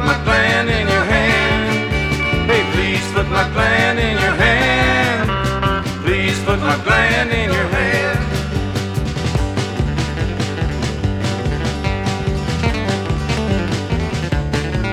my plan in your hand. Hey, please put my plan in your hand. Please put my plan in